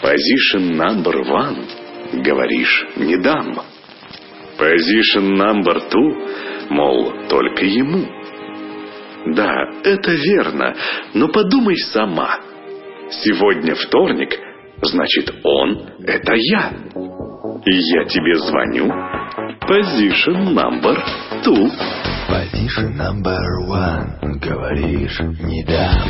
Position number one, говоришь, не дам. Position number two, мол, только ему. Да, это верно, но подумай сама. Сегодня вторник, значит, он — это я. И я тебе звоню. Position number two. Position number one, говоришь, не дам.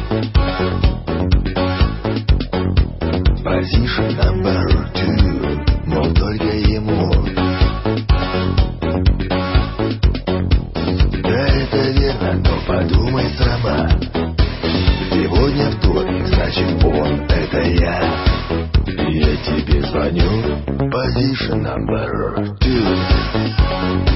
Position number two, мол, только ему. Да, это верно, но подумай сама. Сегодня вторник, значит, он — это я. Я тебе звоню. Position number two.